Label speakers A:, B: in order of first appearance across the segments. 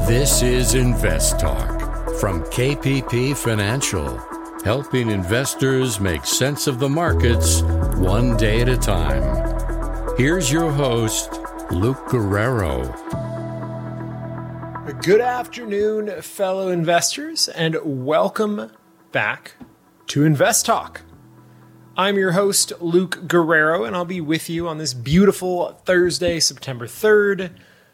A: This is Invest Talk from KPP Financial, helping investors make sense of the markets one day at a time. Here's your host, Luke Guerrero.
B: Good afternoon, fellow investors, and welcome back to Invest Talk. I'm your host, Luke Guerrero, and I'll be with you on this beautiful Thursday, September 3rd,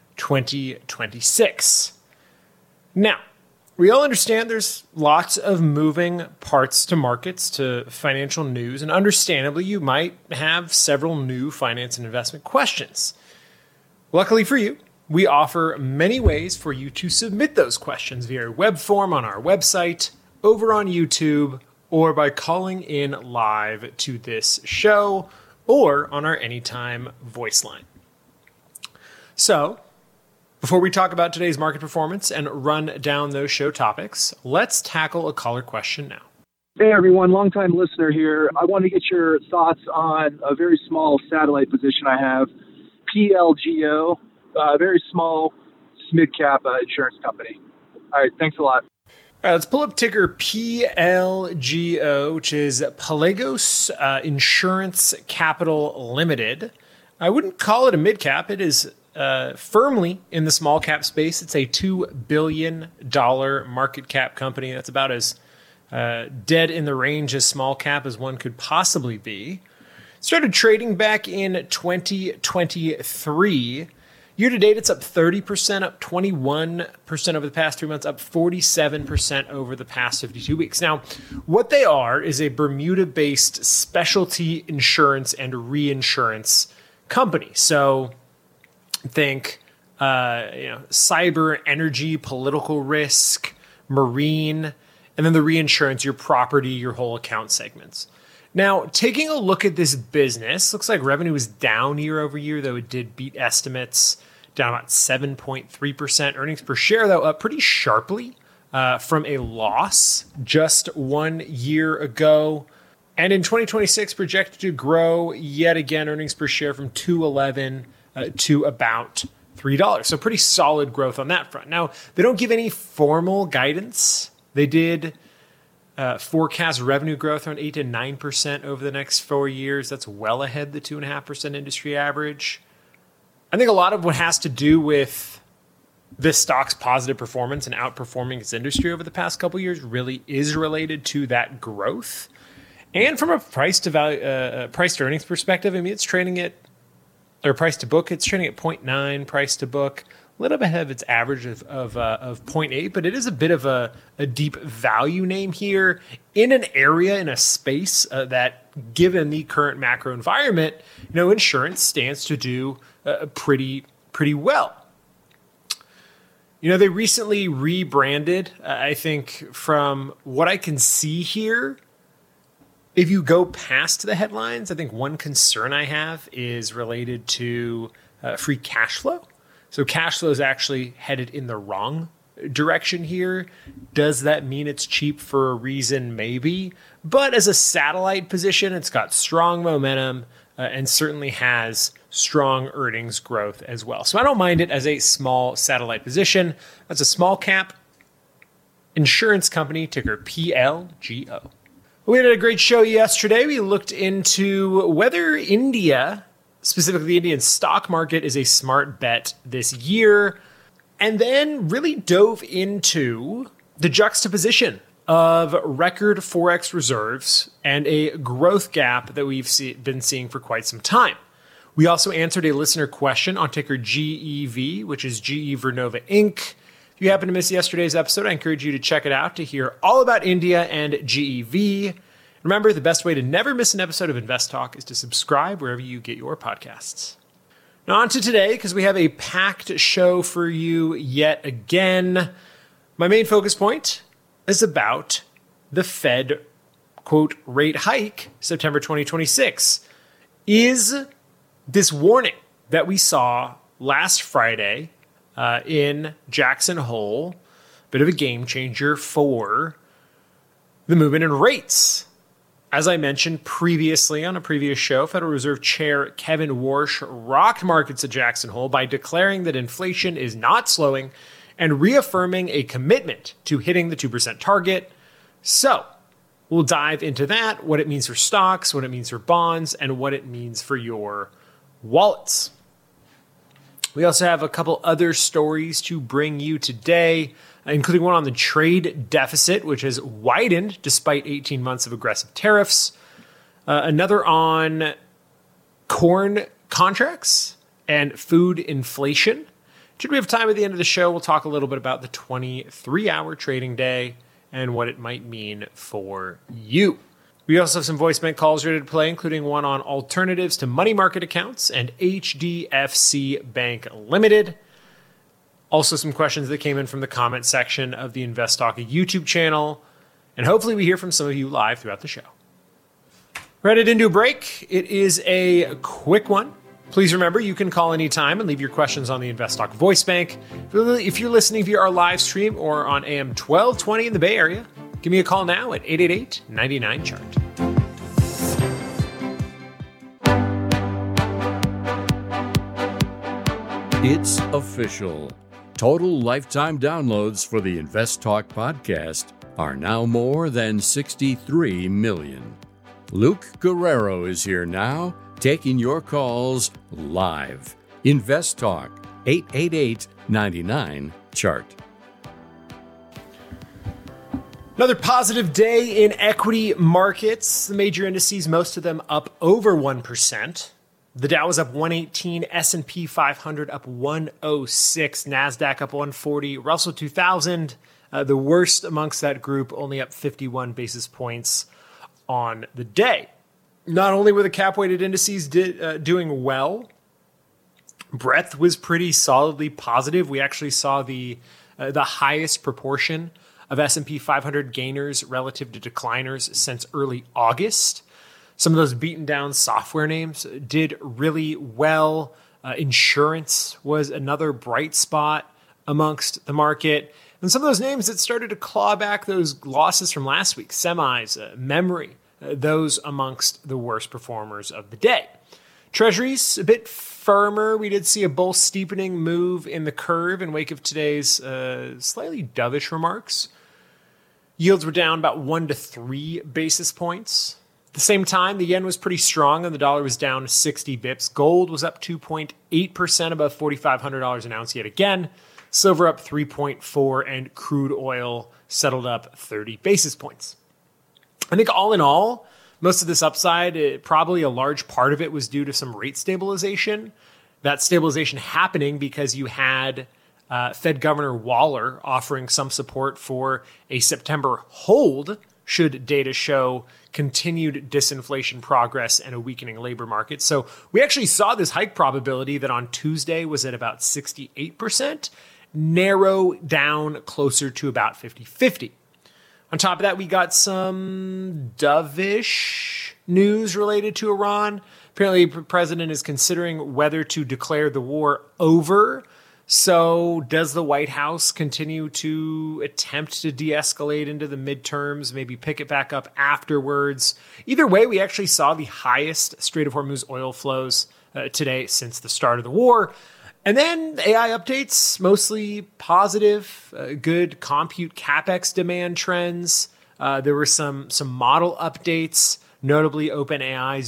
B: 2026. Now, we all understand there's lots of moving parts to markets, to financial news, and understandably, you might have several new finance and investment questions. Luckily for you, we offer many ways for you to submit those questions via web form on our website, over on YouTube, or by calling in live to this show, or on our Anytime voice line. So, before we talk about today's market performance and run down those show topics, let's tackle a caller question now.
C: Hey everyone, longtime listener here. I want to get your thoughts on a very small satellite position I have, PLGO, very small mid-cap insurance company. All right, thanks a lot.
B: All right, let's pull up ticker PLGO, which is Pelagos Insurance Capital Limited. I wouldn't call it a mid-cap. It is firmly in the small cap space. It's a $2 billion market cap company. That's about as dead in the range as small cap as one could possibly be. Started trading back in 2023. Year to date, it's up 30%, up 21% over the past 3 months, up 47% over the past 52 weeks. Now, what they are is a Bermuda-based specialty insurance and reinsurance company. So think, cyber, energy, political risk, marine, and then the reinsurance, your property, your whole account segments. Now, taking a look at this business, looks like revenue is down year over year, though it did beat estimates, down about 7.3%. Earnings per share, though, up pretty sharply from a loss just 1 year ago. And in 2026, projected to grow yet again, earnings per share from $2.11 to about $3. So pretty solid growth on that front. Now, they don't give any formal guidance. They did forecast revenue growth around 8 to 9% over the next 4 years. That's well ahead the 2.5% industry average. I think a lot of what has to do with this stock's positive performance and outperforming its industry over the past couple of years really is related to that growth. And from a price to earnings perspective, I mean, it's trading at, or price to book, it's trading at 0.9 price to book. A little bit ahead of its average of 0.8, but it is a bit of a deep value name here in an area, in a space that, given the current macro environment, insurance stands to do pretty well. They recently rebranded. I think from what I can see here, if you go past the headlines, I think one concern I have is related to free cash flow. So cash flow is actually headed in the wrong direction here. Does that mean it's cheap for a reason? Maybe. But as a satellite position, it's got strong momentum and certainly has strong earnings growth as well. So I don't mind it as a small satellite position. That's a small cap insurance company, ticker PLGO. We had a great show yesterday. We looked into whether India, specifically the Indian stock market, is a smart bet this year, and then really dove into the juxtaposition of record Forex reserves and a growth gap that we've been seeing for quite some time. We also answered a listener question on ticker GEV, which is GE Vernova Inc. If you happen to miss yesterday's episode, I encourage you to check it out to hear all about India and GEV. Remember, the best way to never miss an episode of Invest Talk is to subscribe wherever you get your podcasts. Now on to today, because we have a packed show for you yet again. My main focus point is about the Fed, quote, rate hike, September 2026. Is this warning that we saw last Friday in Jackson Hole, bit of a game changer for the movement in rates? As I mentioned previously on a previous show, Federal Reserve Chair Kevin Warsh rocked markets at Jackson Hole by declaring that inflation is not slowing and reaffirming a commitment to hitting the 2% target. So we'll dive into that, what it means for stocks, what it means for bonds, and what it means for your wallets. We also have a couple other stories to bring you today, including one on the trade deficit, which has widened despite 18 months of aggressive tariffs. Another on corn contracts and food inflation. Should we have time at the end of the show, we'll talk a little bit about the 23-hour trading day and what it might mean for you. We also have some voicemail calls ready to play, including one on alternatives to money market accounts and HDFC Bank Limited. Also some questions that came in from the comment section of the InvestTalk YouTube channel. And hopefully we hear from some of you live throughout the show. We're headed into a break. It is a quick one. Please remember, you can call anytime and leave your questions on the InvestTalk voice bank. If you're listening via our live stream or on AM 1220 in the Bay Area, give me a call now at 888-99-CHART.
A: It's official. Total lifetime downloads for the InvestTalk podcast are now more than 63 million. Luke Guerrero is here now, taking your calls live. InvestTalk, 888-99-CHART.
B: Another positive day in equity markets. The major indices, most of them up over 1%. The Dow was up 118, S&P 500 up 106, NASDAQ up 140, Russell 2000, the worst amongst that group, only up 51 basis points on the day. Not only were the cap-weighted indices doing well, breadth was pretty solidly positive. We actually saw the highest proportion of S&P 500 gainers relative to decliners since early August. Some of those beaten down software names did really well. Insurance was another bright spot amongst the market. And some of those names that started to claw back those losses from last week, semis, memory, those amongst the worst performers of the day. Treasuries, a bit firmer. We did see a bull steepening move in the curve in wake of today's slightly dovish remarks. Yields were down about 1 to 3 basis points. At the same time, the yen was pretty strong and the dollar was down 60 bips. Gold was up 2.8% above $4,500 an ounce yet again. Silver up 3.4% and crude oil settled up 30 basis points. I think all in all, most of this upside, probably a large part of it was due to some rate stabilization. That stabilization happening because you had Fed Governor Waller offering some support for a September hold should data show continued disinflation progress and a weakening labor market. So we actually saw this hike probability that on Tuesday was at about 68%, narrow down closer to about 50-50. On top of that, we got some dovish news related to Iran. Apparently, the president is considering whether to declare the war over. So does the White House continue to attempt to de-escalate into the midterms, maybe pick it back up afterwards? Either way, we actually saw the highest Strait of Hormuz oil flows today since the start of the war. And then AI updates, mostly positive, good compute CapEx demand trends. There were some model updates, notably OpenAI's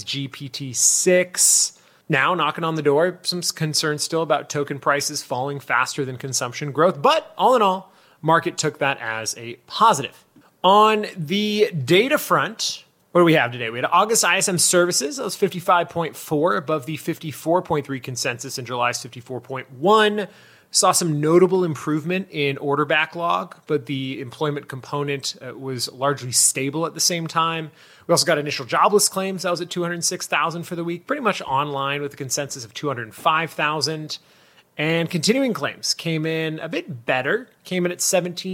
B: GPT-6. Now, knocking on the door, some concerns still about token prices falling faster than consumption growth. But all in all, market took that as a positive. On the data front, what do we have today? We had August ISM services. That was 55.4 above the 54.3 consensus in July's 54.1. Saw some notable improvement in order backlog, but the employment component was largely stable at the same time. We also got initial jobless claims. That was at 206,000 for the week, pretty much online with a consensus of 205,000. And continuing claims came in a bit better, came in at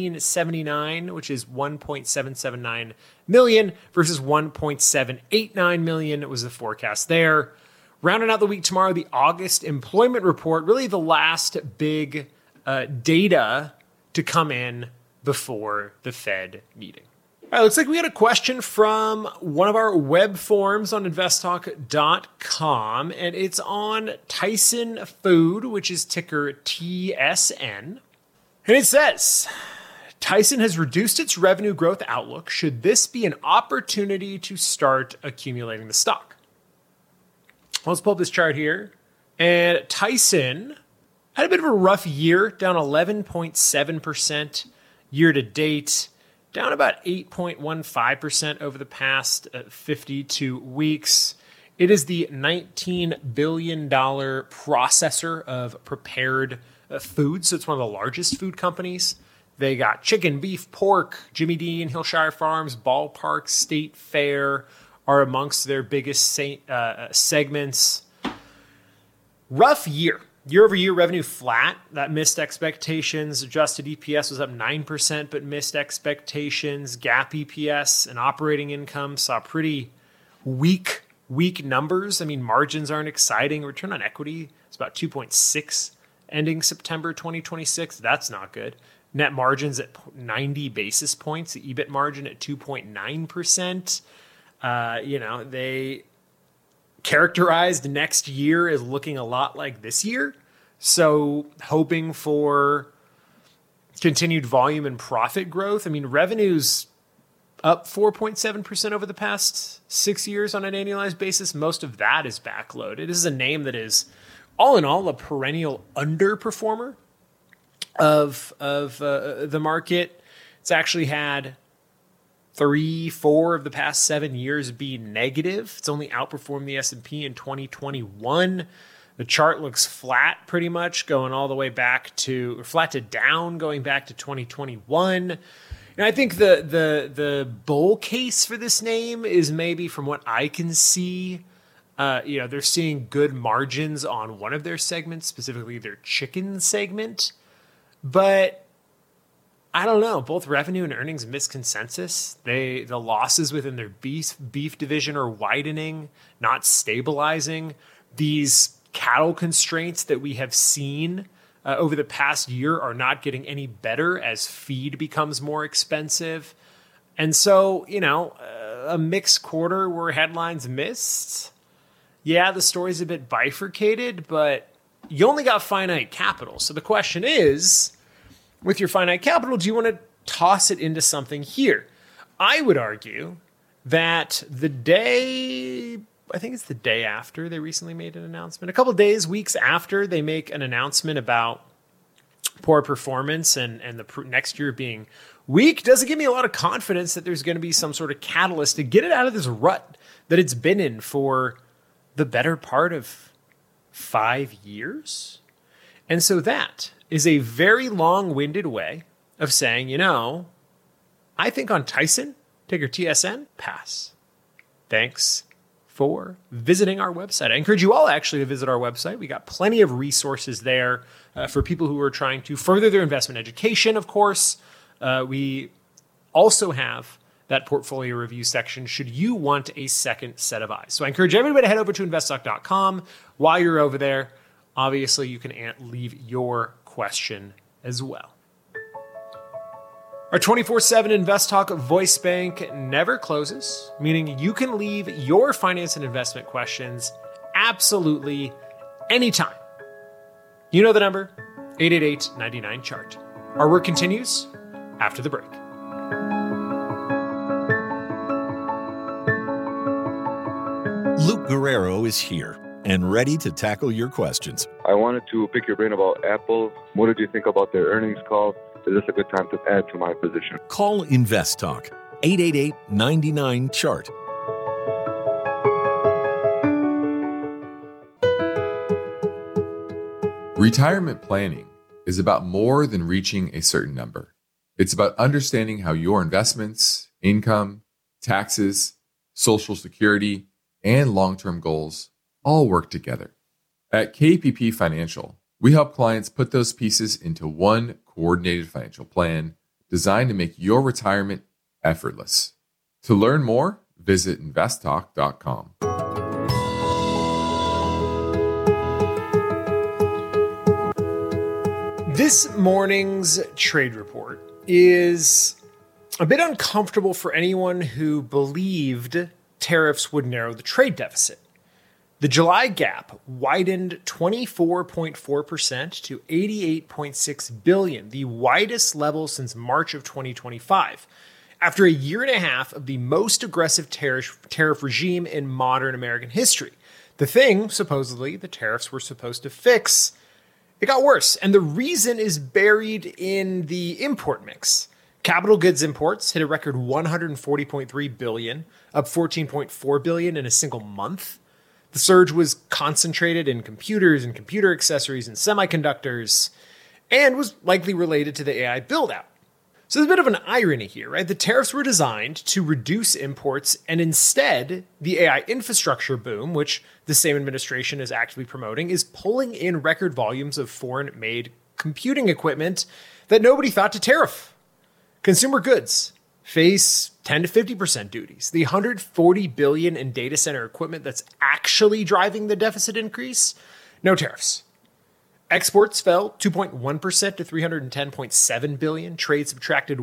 B: 1779, which is 1.779 million versus 1.789 million was the forecast there. Rounding out the week tomorrow, the August employment report, really the last big data to come in before the Fed meeting. All right, looks like we had a question from one of our web forums on investtalk.com, and it's on Tyson Food, which is ticker TSN. And it says, Tyson has reduced its revenue growth outlook. Should this be an opportunity to start accumulating the stock? Let's pull up this chart here. And Tyson had a bit of a rough year, down 11.7% year to date, down about 8.15% over the past 52 weeks. It is the $19 billion processor of prepared foods. So it's one of the largest food companies. They got chicken, beef, pork. Jimmy Dean, Hillshire Farms, Ballpark, State Fair are amongst their biggest segments. Rough year. Year-over-year revenue flat. That missed expectations. Adjusted EPS was up 9%, but missed expectations. GAAP EPS and operating income saw pretty weak numbers. I mean, margins aren't exciting. Return on equity is about 2.6 ending September 2026. That's not good. Net margins at 90 basis points. The EBIT margin at 2.9%. They characterized next year as looking a lot like this year. So hoping for continued volume and profit growth. I mean, revenue's up 4.7% over the past 6 years on an annualized basis. Most of that is backloaded. This is a name that is, all in all, a perennial underperformer of the market. It's actually had 3-4 of the past 7 years be negative. It's only outperformed the S&P in 2021. The chart looks flat pretty much, going all the way back to, or flat to down, going back to 2021. And I think the bull case for this name is maybe, from what I can see, they're seeing good margins on one of their segments, specifically their chicken segment. But I don't know. Both revenue and earnings miss consensus. The losses within their beef division are widening, not stabilizing. These cattle constraints that we have seen over the past year are not getting any better as feed becomes more expensive. And so, a mixed quarter where headlines missed. Yeah, the story's a bit bifurcated, but you only got finite capital. So the question is, with your finite capital, do you want to toss it into something here? I would argue that the day after they recently made an announcement, a couple of days, weeks after they make an announcement about poor performance and the next year being weak, doesn't give me a lot of confidence that there's going to be some sort of catalyst to get it out of this rut that it's been in for the better part of 5 years. And so that is a very long-winded way of saying, I think on Tyson, ticker TSN, pass. Thanks for visiting our website. I encourage you all actually to visit our website. We got plenty of resources there for people who are trying to further their investment education, of course. We also have that portfolio review section should you want a second set of eyes. So I encourage everybody to head over to investtalk.com. While you're over there, obviously you can leave your question as well. Our 24/7 Invest Talk voice bank never closes, meaning you can leave your finance and investment questions absolutely anytime. You know the number, 888-99-CHART. Our work continues after the break.
D: Luke Guerrero is here and ready to tackle your questions.
E: I wanted to pick your brain about Apple. What did you think about their earnings call? Is this a good time to add to my position?
D: Call Invest Talk, 888-99-CHART.
F: Retirement planning is about more than reaching a certain number. It's about understanding how your investments, income, taxes, Social Security, and long-term goals all work together. At KPP Financial, we help clients put those pieces into one coordinated financial plan designed to make your retirement effortless. To learn more, visit investtalk.com.
B: This morning's trade report is a bit uncomfortable for anyone who believed tariffs would narrow the trade deficit. The July gap widened 24.4% to $88.6 billion, the widest level since March of 2025, after a year and a half of the most aggressive tariff regime in modern American history. The thing, supposedly, the tariffs were supposed to fix, it got worse. And the reason is buried in the import mix. Capital goods imports hit a record $140.3 billion, up $14.4 billion in a single month. The surge was concentrated in computers and computer accessories and semiconductors, and was likely related to the AI build-out. So there's a bit of an irony here, right? The tariffs were designed to reduce imports, and instead, the AI infrastructure boom, which the same administration is actively promoting, is pulling in record volumes of foreign-made computing equipment that nobody thought to tariff. Consumer goods face 10 to 50% duties. The $140 billion in data center equipment that's actually driving the deficit increase, no tariffs. Exports fell 2.1% to $310.7 billion. Trade subtracted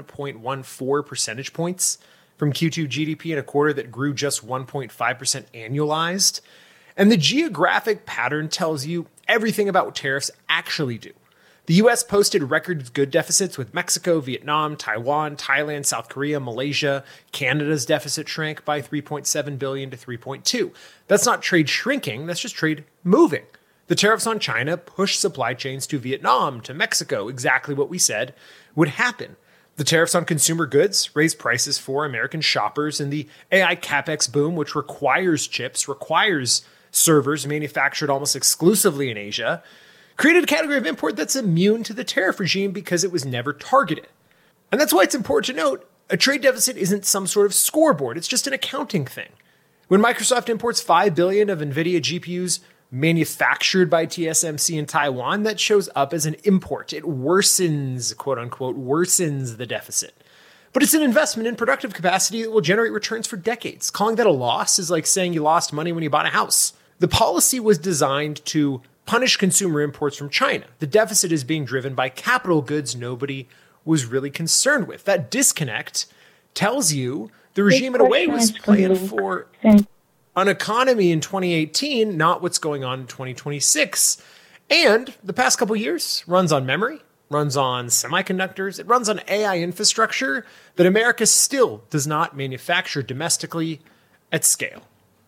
B: 1.14 percentage points from Q2 GDP in a quarter that grew just 1.5% annualized. And the geographic pattern tells you everything about what tariffs actually do. The U.S. posted record good deficits with Mexico, Vietnam, Taiwan, Thailand, South Korea, Malaysia. Canada's deficit shrank by $3.7 billion to $3.2. That's not trade shrinking, that's just trade moving. The tariffs on China pushed supply chains to Vietnam, to Mexico, exactly what we said would happen. The tariffs on consumer goods raised prices for American shoppers, and the AI CapEx boom, which requires chips, requires servers manufactured almost exclusively in Asia, created a category of import that's immune to the tariff regime because it was never targeted. And that's why it's important to note, a trade deficit isn't some sort of scoreboard, it's just an accounting thing. When Microsoft imports $5 billion of NVIDIA GPUs manufactured by TSMC in Taiwan, that shows up as an import. It worsens, quote unquote, worsens the deficit. But it's an investment in productive capacity that will generate returns for decades. Calling that a loss is like saying you lost money when you bought a house. The policy was designed to punish consumer imports from China. The deficit is being driven by capital goods nobody was really concerned with. That disconnect tells you the regime in a way was playing for an economy in 2018, not what's going on in 2026. And the past couple of years runs on memory, runs on semiconductors, it runs on AI infrastructure that America still does not manufacture domestically at scale.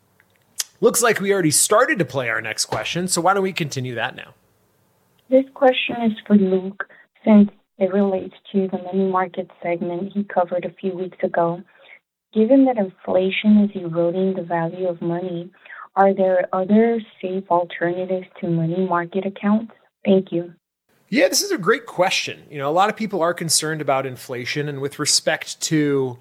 B: Looks like we already started to play our next question, so why don't we continue that now?
G: This question is for Luke, since it relates to the money market segment he covered a few weeks ago. Given that inflation is eroding the value of money, are there other safe alternatives to money market accounts? Thank you.
B: Yeah, this is a great question. You know, a lot of people are concerned about inflation, and with respect to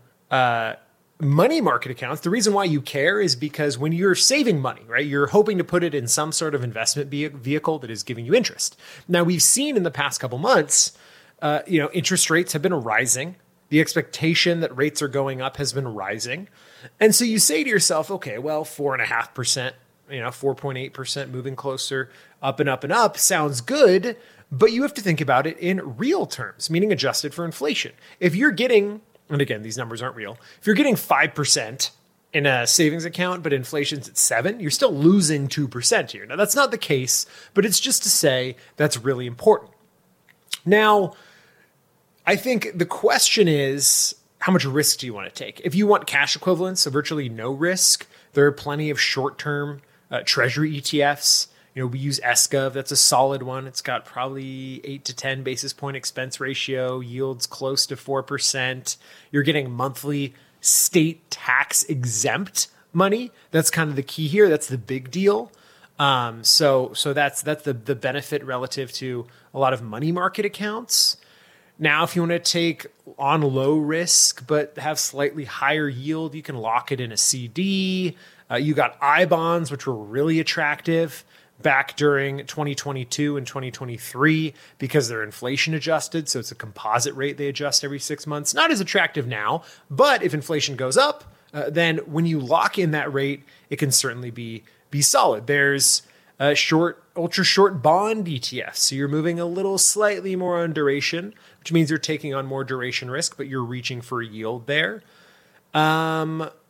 B: money market accounts, the reason why you care is because when you're saving money, right, you're hoping to put it in some sort of investment vehicle that is giving you interest. Now, we've seen in the past couple months, interest rates have been rising. The expectation that rates are going up has been rising. And so you say to yourself, okay, well, 4.5%, 4.8% moving closer up and up and up sounds good, but you have to think about it in real terms, meaning adjusted for inflation. If you're getting, and again, these numbers aren't real, if you're getting 5% in a savings account, but inflation's at 7%, you're still losing 2% here. Now, that's not the case, but it's just to say that's really important. Now, I think the question is, how much risk do you want to take? If you want cash equivalents, so virtually no risk, there are plenty of short-term treasury ETFs. We use ESCOV. That's a solid one. It's got probably 8 to 10 basis point expense ratio, yields close to 4%. You're getting monthly state tax exempt money. That's kind of the key here. That's the big deal. So that's the benefit relative to a lot of money market accounts. Now, if you want to take on low risk but have slightly higher yield, you can lock it in a CD. You got I bonds, which were really attractive back during 2022 and 2023 because they're inflation adjusted. So it's a composite rate they adjust every 6 months. Not as attractive now, but if inflation goes up, then when you lock in that rate, it can certainly be solid. There's ultra short bond ETFs. So you're moving a little slightly more on duration, which means you're taking on more duration risk, but you're reaching for a yield there.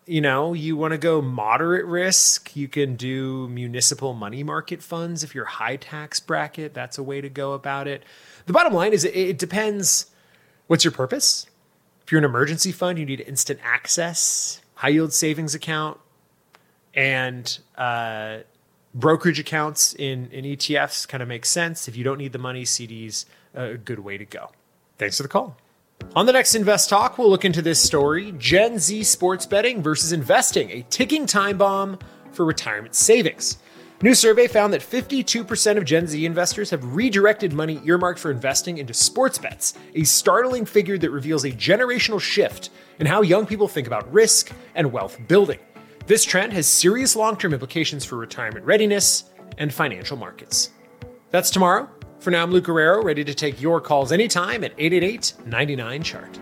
B: you want to go moderate risk, you can do municipal money market funds. If you're high tax bracket, that's a way to go about it. The bottom line is it depends. What's your purpose? If you're an emergency fund, you need instant access, high yield savings account, and brokerage accounts in ETFs kind of makes sense. If you don't need the money, CDs, a good way to go. Thanks for the call. On the next Invest Talk, we'll look into this story: Gen Z sports betting versus investing, a ticking time bomb for retirement savings. A new survey found that 52% of Gen Z investors have redirected money earmarked for investing into sports bets, a startling figure that reveals a generational shift in how young people think about risk and wealth building. This trend has serious long-term implications for retirement readiness and financial markets. That's tomorrow. For now, I'm Luke Guerrero, ready to take your calls anytime at 888-99-CHART.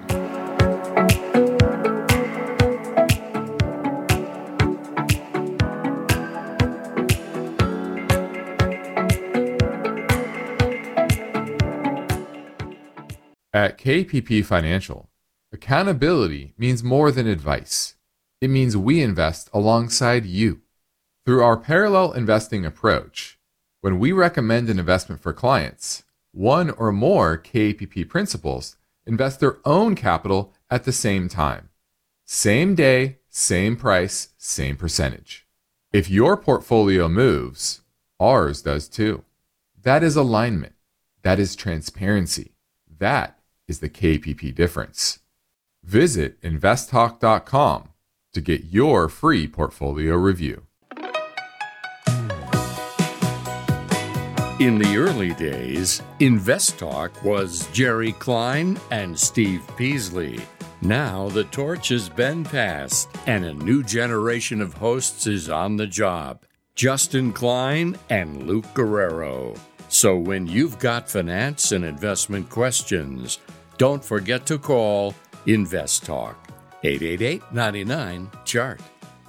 F: At KPP Financial, accountability means more than advice. It means we invest alongside you. Through our parallel investing approach, when we recommend an investment for clients, one or more KPP principals invest their own capital at the same time. Same day, same price, same percentage. If your portfolio moves, ours does too. That is alignment. That is transparency. That is the KPP difference. Visit investtalk.com to get your free portfolio review.
A: In the early days, InvestTalk was Jerry Klein and Steve Peasley. Now the torch has been passed, and a new generation of hosts is on the job. Justin Klein and Luke Guerrero. So when you've got finance and investment questions, don't forget to call InvestTalk. 888-99-CHART.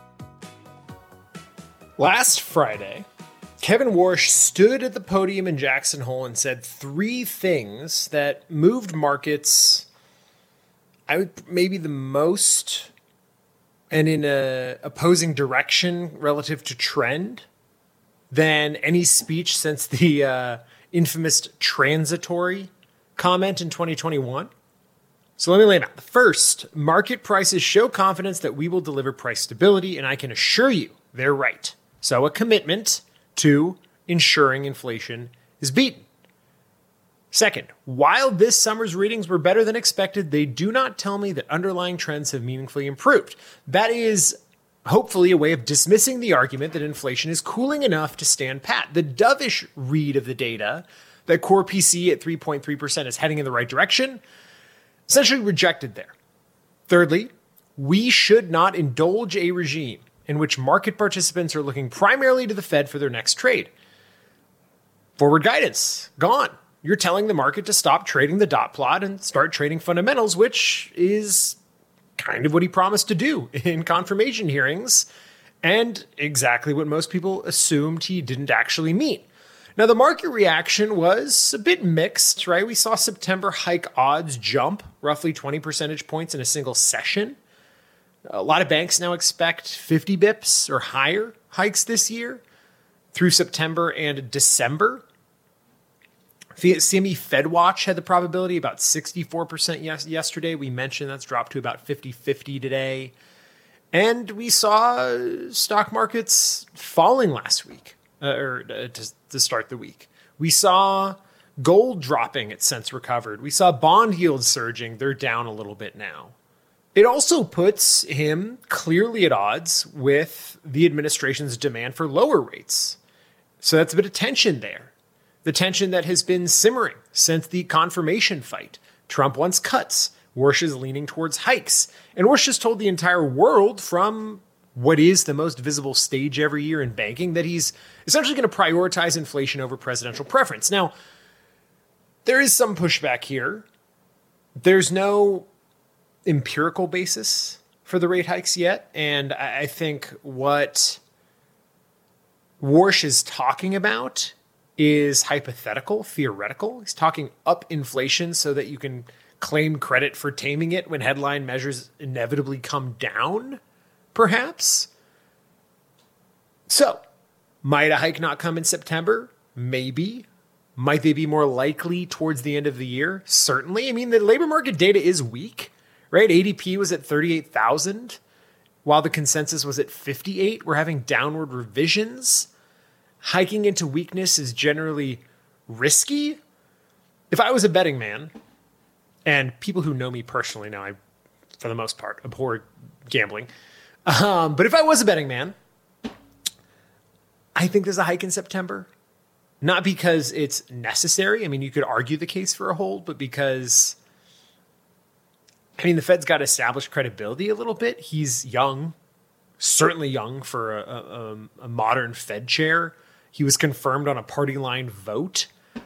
B: Last Friday, Kevin Warsh stood at the podium in Jackson Hole and said three things that moved markets, maybe the most, and in a opposing direction relative to trend than any speech since the infamous transitory comment in 2021. So let me lay them out. First, market prices show confidence that we will deliver price stability, and I can assure you they're right. So a commitment to ensuring inflation is beaten. Second, while this summer's readings were better than expected, they do not tell me that underlying trends have meaningfully improved. That is hopefully a way of dismissing the argument that inflation is cooling enough to stand pat. The dovish read of the data, that core PCE at 3.3% is heading in the right direction, essentially rejected there. Thirdly, we should not indulge a regime in which market participants are looking primarily to the Fed for their next trade. Forward guidance, gone. You're telling the market to stop trading the dot plot and start trading fundamentals, which is kind of what he promised to do in confirmation hearings, and exactly what most people assumed he didn't actually mean. Now, the market reaction was a bit mixed, right? We saw September hike odds jump roughly 20 percentage points in a single session. A lot of banks now expect 50 bips or higher hikes this year through September and December. CME FedWatch had the probability about 64% yesterday. We mentioned that's dropped to about 50-50 today. And we saw stock markets falling last week, to start the week. We saw gold dropping at cents recovered. We saw bond yields surging. They're down a little bit now. It also puts him clearly at odds with the administration's demand for lower rates. So that's a bit of tension there. The tension that has been simmering since the confirmation fight. Trump wants cuts. Warsh is leaning towards hikes. And Warsh has told the entire world from what is the most visible stage every year in banking that he's essentially going to prioritize inflation over presidential preference. Now, there is some pushback here. There's no empirical basis for the rate hikes yet. And I think what Warsh is talking about is hypothetical, theoretical. He's talking up inflation so that you can claim credit for taming it when headline measures inevitably come down. perhaps. So, might a hike not come in September? Maybe. Might they be more likely towards the end of the year? Certainly. I mean, the labor market data is weak, right? ADP was at 38,000, while the consensus was at 58. We're having downward revisions. Hiking into weakness is generally risky. If I was a betting man, and people who know me personally now, I, for the most part, abhor gambling. But if I was a betting man, I think there's a hike in September. Not because it's necessary. I mean, you could argue the case for a hold, but because, I mean, the Fed's got to establish credibility a little bit. He's young, certainly young for a modern Fed chair. He was confirmed on a party line vote.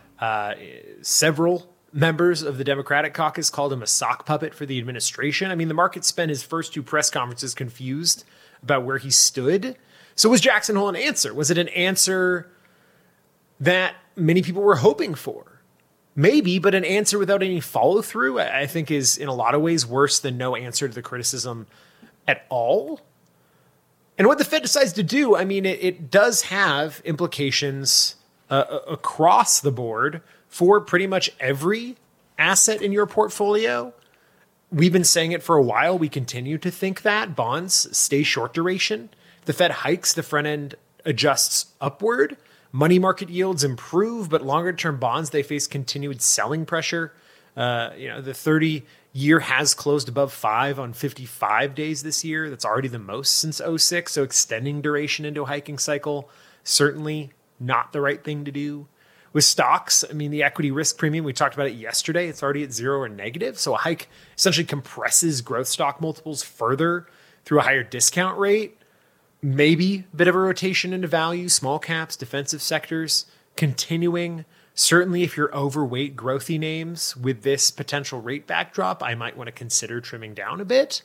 B: Several members of the Democratic caucus called him a sock puppet for the administration. I mean, the market spent his first two press conferences confused about where he stood. So was Jackson Hole an answer? Was it an answer that many people were hoping for? Maybe, but an answer without any follow through, I think, is in a lot of ways worse than no answer to the criticism at all. And what the Fed decides to do, I mean, it does have implications across the board for pretty much every asset in your portfolio. We've been saying it for a while. We continue to think that bonds stay short duration. The Fed hikes, the front end adjusts upward. Money market yields improve, but longer-term bonds, they face continued selling pressure. The 30-year has closed above 5 on 55 days this year. That's already the most since 2006. So extending duration into a hiking cycle, certainly not the right thing to do. With stocks, I mean, the equity risk premium, we talked about it yesterday. It's already at 0 or negative. So a hike essentially compresses growth stock multiples further through a higher discount rate. Maybe a bit of a rotation into value, small caps, defensive sectors, continuing. Certainly if you're overweight growthy names with this potential rate backdrop, I might want to consider trimming down a bit.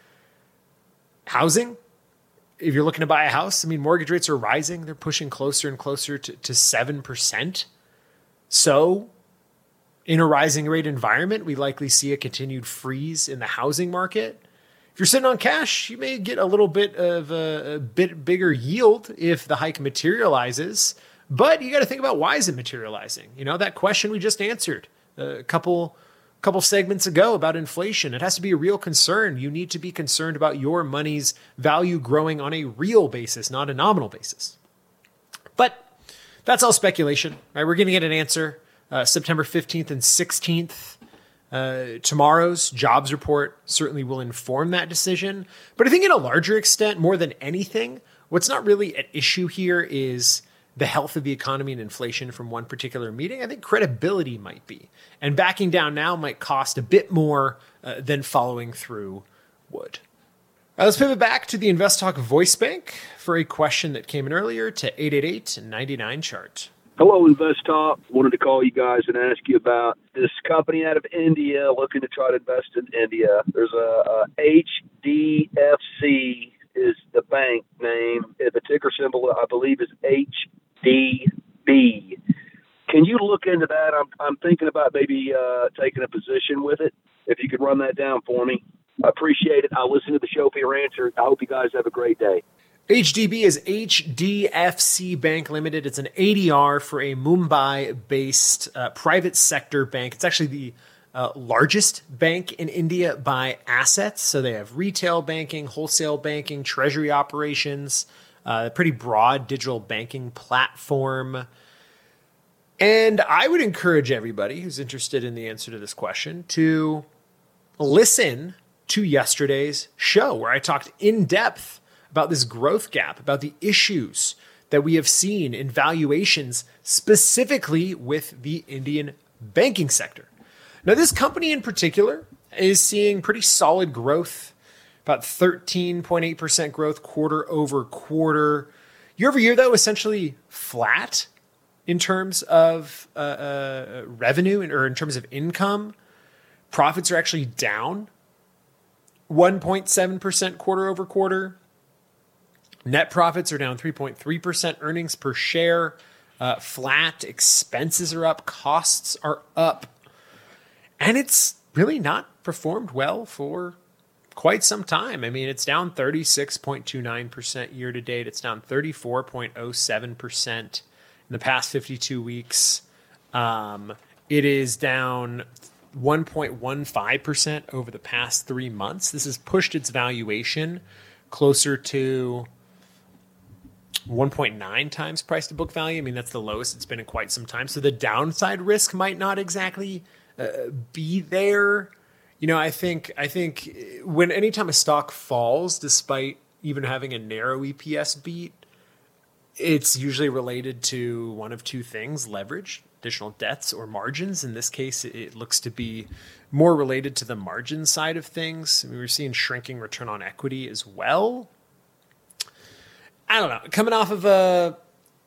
B: Housing, if you're looking to buy a house, I mean, mortgage rates are rising. They're pushing closer and closer to 7%. So in a rising rate environment, we likely see a continued freeze in the housing market. If you're sitting on cash, you may get a little bit of a bit bigger yield if the hike materializes, but you got to think about, why is it materializing? You know, that question we just answered a couple segments ago about inflation. It has to be a real concern. You need to be concerned about your money's value growing on a real basis, not a nominal basis. But that's all speculation, right? We're going to get an answer September 15th and 16th. Tomorrow's jobs report certainly will inform that decision. But I think in a larger extent, more than anything, what's not really at issue here is the health of the economy and inflation from one particular meeting. I think credibility might be. And backing down now might cost a bit more than following through would. All right, let's pivot back to the InvestTalk voice bank for a question that came in earlier to 888-99-CHART.
H: Hello, InvestTalk. Wanted to call you guys and ask you about this company out of India looking to try to invest in India. There's a HDFC is the bank name. The ticker symbol, I believe, is HDB. Can you look into that? I'm thinking about maybe taking a position with it. If you could run that down for me, I appreciate it. I'll listen to the show for your answer. I hope you guys have a great day.
B: HDB is HDFC Bank Limited. It's an ADR for a Mumbai-based private sector bank. It's actually the largest bank in India by assets. So they have retail banking, wholesale banking, treasury operations, a pretty broad digital banking platform. And I would encourage everybody who's interested in the answer to this question to listen to yesterday's show, where I talked in depth about this growth gap, about the issues that we have seen in valuations, specifically with the Indian banking sector. Now, this company in particular is seeing pretty solid growth, about 13.8% growth quarter over quarter. Year over year, though, essentially flat in terms of revenue or in terms of income. Profits are actually down 1.7% quarter over quarter. Net profits are down 3.3%. Earnings per share flat. Expenses are up. Costs are up. And it's really not performed well for quite some time. I mean, it's down 36.29% year to date. It's down 34.07% in the past 52 weeks. It is down 1.15% over the past 3 months. This has pushed its valuation closer to 1.9 times price to book value. I mean, that's the lowest it's been in quite some time. So the downside risk might not exactly be there. You know, I think when anytime a stock falls, despite even having a narrow EPS beat, it's usually related to one of two things: leverage, additional debts, or margins. In this case, it looks to be more related to the margin side of things. I mean, we're seeing shrinking return on equity as well. I don't know. Coming off of a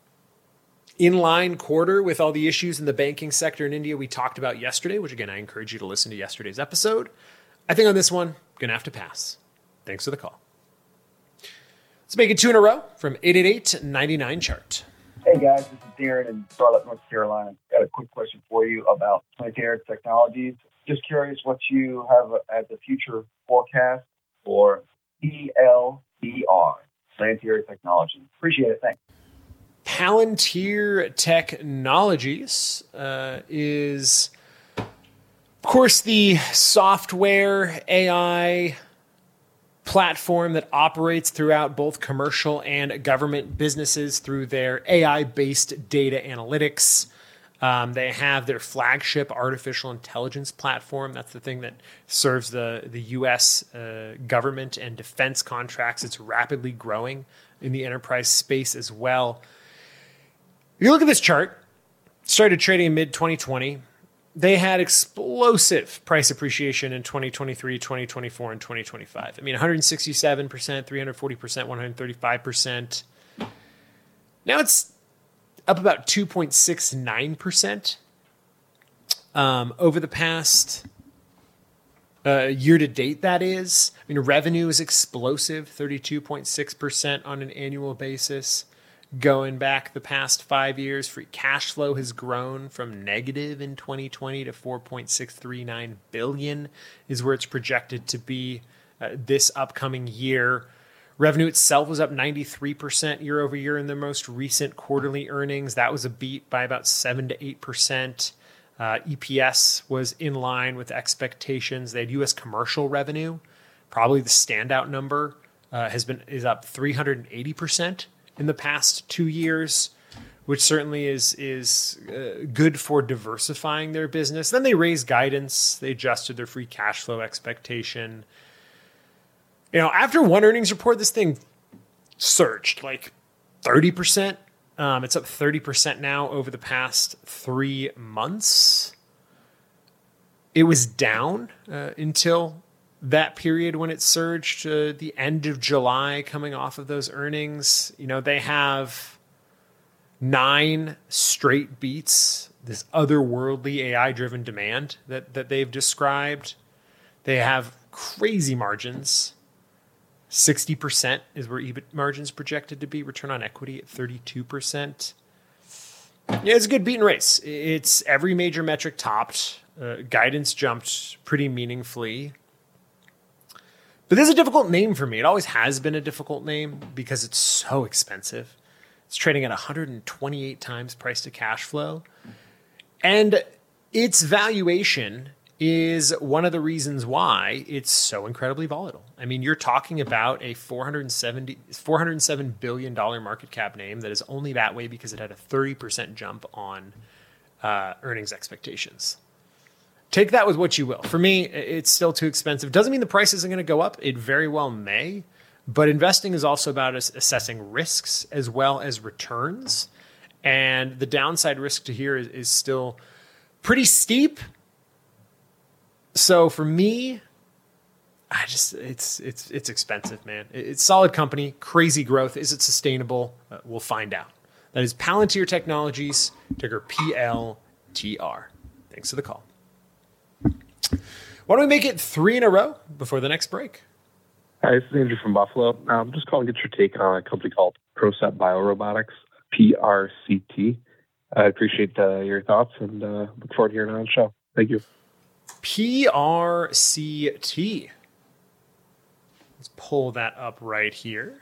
B: inline quarter with all the issues in the banking sector in India we talked about yesterday, which again, I encourage you to listen to yesterday's episode. I think on this one, going to have to pass. Thanks for the call. Let's make it 2 in a row from 888-99-CHART.
I: Hey guys, this is Darren in Charlotte, North Carolina. Got a quick question for you about Planetary Technologies. Just curious what you have as a future forecast for PLTR, Planetary Technologies. Appreciate it. Thanks.
B: Palantir Technologies is, of course, the software AI platform that operates throughout both commercial and government businesses through their AI-based data analytics. They have their flagship artificial intelligence platform. That's the thing that serves the U.S. Government and defense contracts. It's rapidly growing in the enterprise space as well. If you look at this chart, started trading in mid-2020. They had explosive price appreciation in 2023, 2024, and 2025. I mean, 167%, 340%, 135%. Now it's up about 2.69% over the past year to date, that is. I mean, revenue is explosive, 32.6% on an annual basis. Going back the past 5 years, free cash flow has grown from negative in 2020 to $4.639 billion is where it's projected to be this upcoming year. Revenue itself was up 93% year over year in the most recent quarterly earnings. That was a beat by about 7 to 8%. EPS was in line with expectations. They had U.S. commercial revenue, probably the standout number, is up 380% in the past 2 years, which certainly is good for diversifying their business. Then they raised guidance. They adjusted their free cash flow expectation. You know, after one earnings report, this thing surged like 30%. It's up 30% now over the past 3 months. It was down until that period when it surged the end of July coming off of those earnings. You know, they have 9 straight beats, this otherworldly AI-driven demand that they've described. They have crazy margins. 60% is where EBIT margins projected to be. Return on equity at 32%. Yeah, it's a good beat and race. It's every major metric topped. Guidance jumped pretty meaningfully. But this is a difficult name for me. It always has been a difficult name because it's so expensive. It's trading at 128 times price to cash flow. And its valuation is one of the reasons why it's so incredibly volatile. I mean, you're talking about a $407 billion market cap name that is only that way because it had a 30% jump on earnings expectations. Take that with what you will. For me, it's still too expensive. Doesn't mean the price isn't going to go up. It very well may. But investing is also about assessing risks as well as returns. And the downside risk to here is still pretty steep. So for me, it's expensive, man. It's solid company, crazy growth. Is it sustainable? We'll find out. That is Palantir Technologies, ticker PLTR. Thanks for the call. Why don't we make it 3 in a row before the next break?
J: Hi, this is Andrew from Buffalo. I'm just calling to get your take on a company called PROCEPT Biorobotics, PRCT. I appreciate your thoughts and look forward to hearing on the show. Thank you.
B: PRCT. Let's pull that up right here.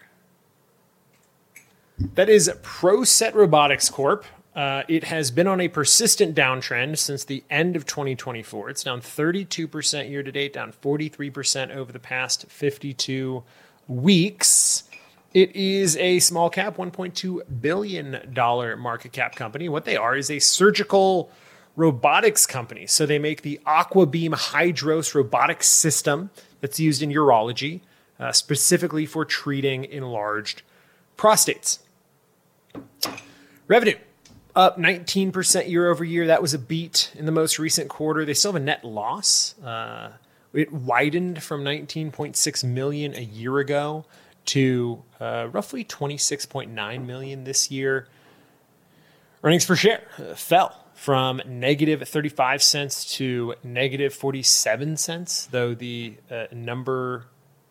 B: That is ProSet Robotics Corp. It has been on a persistent downtrend since the end of 2024. It's down 32% year to date, down 43% over the past 52 weeks. It is a small cap, $1.2 billion market cap company. What they are is a surgical robotics company. So they make the AquaBeam Hydros robotic system that's used in urology, specifically for treating enlarged prostates. Revenue up 19% year over year. That was a beat in the most recent quarter. They still have a net loss. It widened from $19.6 million a year ago to roughly $26.9 million this year. Earnings per share fell from negative 35 cents to negative 47 cents, though the number,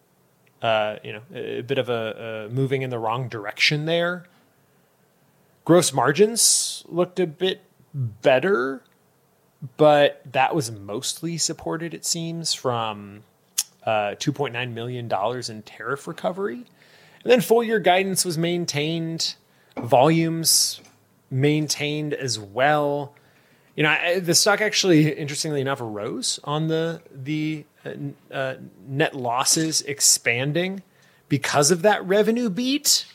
B: a bit of a moving in the wrong direction there. Gross margins looked a bit better, but that was mostly supported, it seems, from $2.9 million in tariff recovery. And then full year guidance was maintained, volumes maintained as well. The stock actually, interestingly enough, rose on the net losses expanding because of that revenue beat.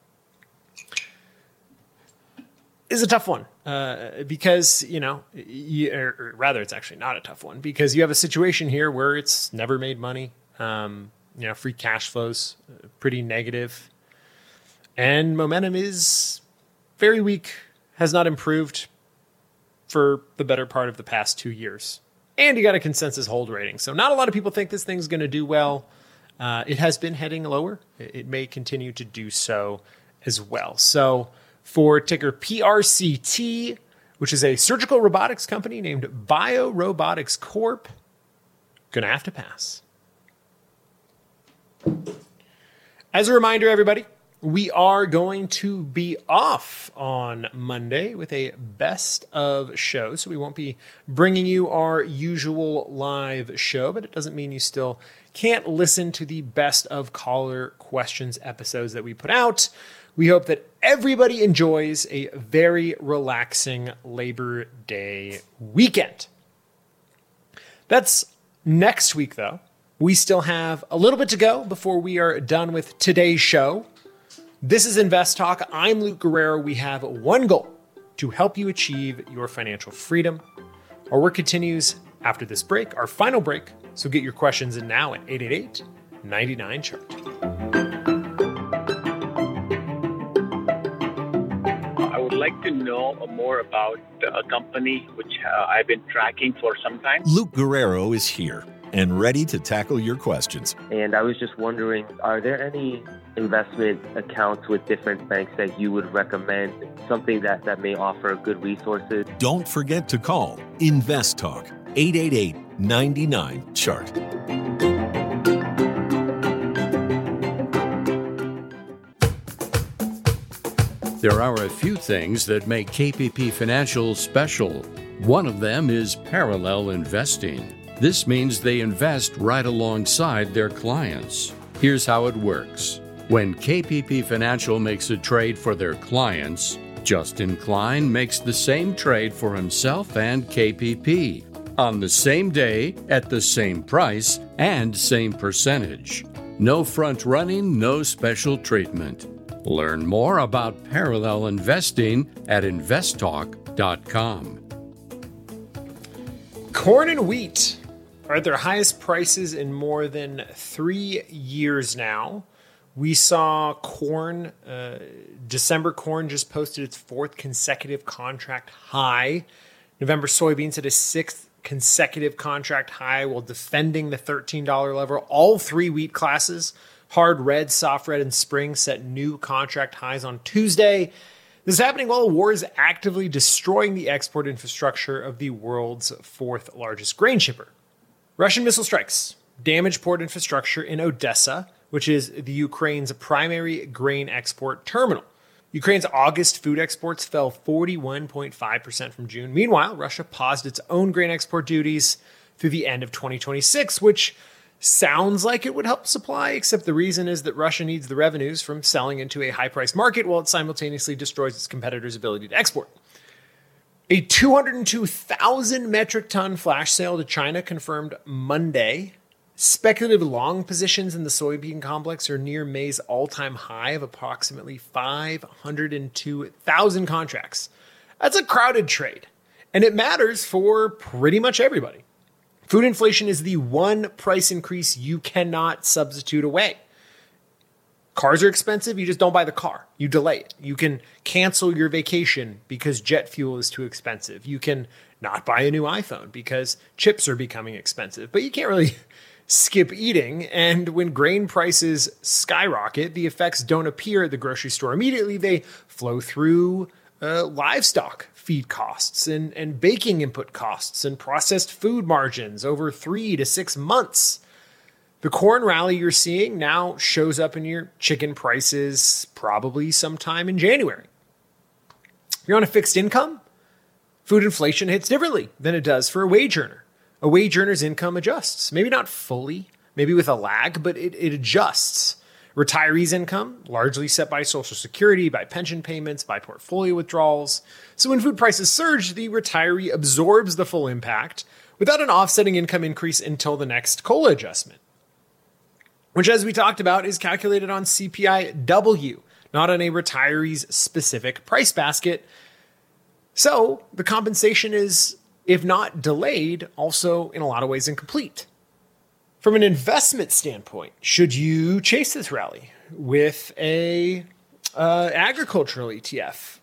B: Is a tough one because, or rather it's actually not a tough one because you have a situation here where it's never made money. Free cash flows pretty negative and momentum is very weak, has not improved for the better part of the past 2 years. And you got a consensus hold rating. So not a lot of people think this thing's going to do well. It has been heading lower. It may continue to do so as well. So for ticker PRCT, which is a surgical robotics company named BioRobotics Corp, gonna have to pass. As a reminder, everybody, we are going to be off on Monday with a best of show, so we won't be bringing you our usual live show, but it doesn't mean you still can't listen to the best of caller questions episodes that we put out. We hope that everybody enjoys a very relaxing Labor Day weekend. That's next week, though. We still have a little bit to go before we are done with today's show. This is Invest Talk. I'm Luke Guerrero. We have one goal: to help you achieve your financial freedom. Our work continues after this break, our final break. So get your questions in now at 888-99-CHART.
K: Like to know more about a company which I've been tracking for some time.
D: Luke Guerrero is here and ready to tackle your questions.
L: And I was just wondering, are there any investment accounts with different banks that you would recommend, something that may offer good resources?
D: Don't forget to call Invest Talk, 888-99-CHART.
A: There are a few things that make KPP Financial special. One of them is parallel investing. This means they invest right alongside their clients. Here's how it works. When KPP Financial makes a trade for their clients, Justin Klein makes the same trade for himself and KPP on the same day, at the same price, and same percentage. No front running, no special treatment. Learn more about parallel investing at investtalk.com.
B: Corn and wheat are at their highest prices in more than 3 years now. We saw corn, December corn just posted its fourth consecutive contract high. November soybeans hit a sixth consecutive contract high while defending the $13 level. All three wheat classes, hard red, soft red, and spring, set new contract highs on Tuesday. This is happening while the war is actively destroying the export infrastructure of the world's fourth largest grain shipper. Russian missile strikes damaged port infrastructure in Odessa, which is the Ukraine's primary grain export terminal. Ukraine's August food exports fell 41.5% from June. Meanwhile, Russia paused its own grain export duties through the end of 2026, which sounds like it would help supply, except the reason is that Russia needs the revenues from selling into a high-priced market while it simultaneously destroys its competitors' ability to export. A 202,000 metric ton flash sale to China confirmed Monday. Speculative long positions in the soybean complex are near May's all-time high of approximately 502,000 contracts. That's a crowded trade, and it matters for pretty much everybody. Food inflation is the one price increase you cannot substitute away. Cars are expensive, you just don't buy the car. You delay it. You can cancel your vacation because jet fuel is too expensive. You can not buy a new iPhone because chips are becoming expensive. But you can't really skip eating. And when grain prices skyrocket, the effects don't appear at the grocery store immediately. They flow through livestock feed costs and baking input costs and processed food margins over 3 to 6 months. The corn rally you're seeing now shows up in your chicken prices probably sometime in January. If you're on a fixed income, food inflation hits differently than it does for a wage earner. A wage earner's income adjusts, maybe not fully, maybe with a lag, but it adjusts. Retirees' income, largely set by Social Security, by pension payments, by portfolio withdrawals. So when food prices surge, the retiree absorbs the full impact without an offsetting income increase until the next COLA adjustment, which, as we talked about, is calculated on CPI-W, not on a retiree's specific price basket. So the compensation is, if not delayed, also in a lot of ways incomplete. From an investment standpoint, should you chase this rally with a agricultural ETF?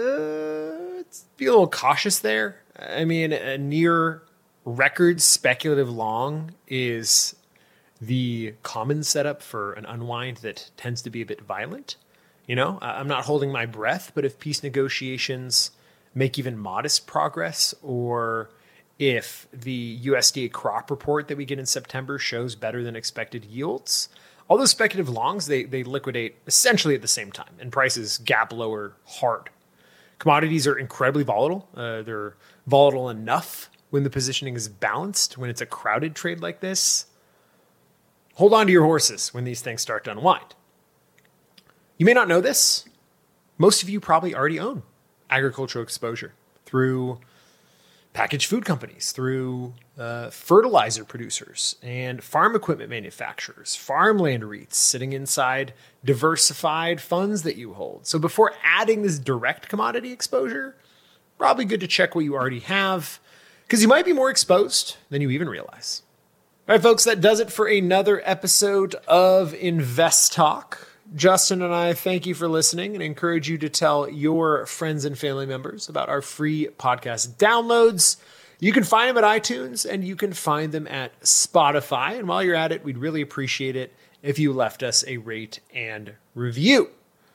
B: Let's be a little cautious there. I mean, a near record speculative long is the common setup for an unwind that tends to be a bit violent. You know, I'm not holding my breath, but if peace negotiations make even modest progress, or if the USDA crop report that we get in September shows better than expected yields, all those speculative longs, they liquidate essentially at the same time, and prices gap lower hard. Commodities are incredibly volatile. They're volatile enough when the positioning is balanced. When it's a crowded trade like this, hold on to your horses when these things start to unwind. You may not know this. Most of you probably already own agricultural exposure through packaged food companies, through fertilizer producers and farm equipment manufacturers, farmland REITs sitting inside diversified funds that you hold. So before adding this direct commodity exposure, probably good to check what you already have, because you might be more exposed than you even realize. All right, folks, that does it for another episode of Invest Talk. Justin and I thank you for listening and encourage you to tell your friends and family members about our free podcast downloads. You can find them at iTunes and you can find them at Spotify. And while you're at it, we'd really appreciate it if you left us a rate and review.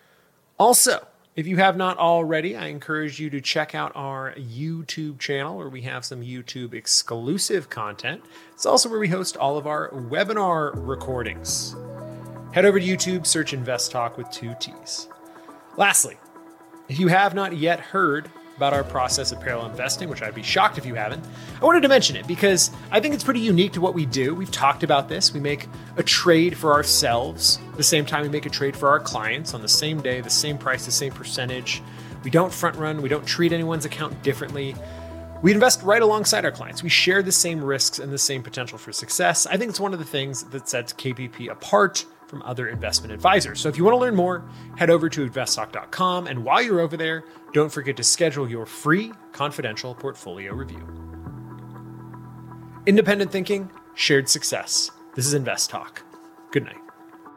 B: Also, if you have not already, I encourage you to check out our YouTube channel where we have some YouTube exclusive content. It's also where we host all of our webinar recordings. Head over to YouTube, search Invest Talk with 2 T's. Lastly, if you have not yet heard about our process of parallel investing, which I'd be shocked if you haven't, I wanted to mention it because I think it's pretty unique to what we do. We've talked about this. We make a trade for ourselves the same time we make a trade for our clients on the same day, the same price, the same percentage. We don't front run. We don't treat anyone's account differently. We invest right alongside our clients. We share the same risks and the same potential for success. I think it's one of the things that sets KPP apart from other investment advisors. So if you want to learn more, head over to investtalk.com. And while you're over there, don't forget to schedule your free confidential portfolio review. Independent thinking, shared success. This is Invest Talk. Good night.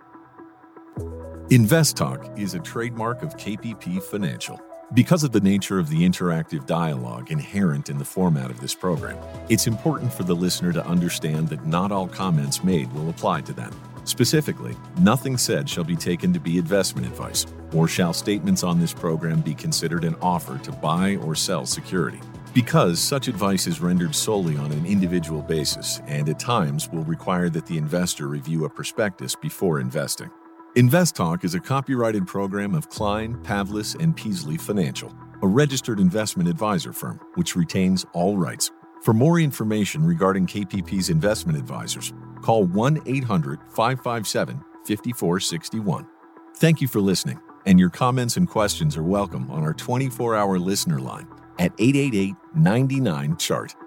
D: Invest Talk is a trademark of KPP Financial. Because of the nature of the interactive dialogue inherent in the format of this program, it's important for the listener to understand that not all comments made will apply to them. Specifically, nothing said shall be taken to be investment advice, or shall statements on this program be considered an offer to buy or sell security. Because such advice is rendered solely on an individual basis and at times will require that the investor review a prospectus before investing. Invest Talk is a copyrighted program of Klein, Pavlis, and Peasley Financial, a registered investment advisor firm which retains all rights. For more information regarding KPP's investment advisors, Call 1-800-557-5461. Thank you for listening, and your comments and questions are welcome on our 24-hour listener line at 888-99-CHART.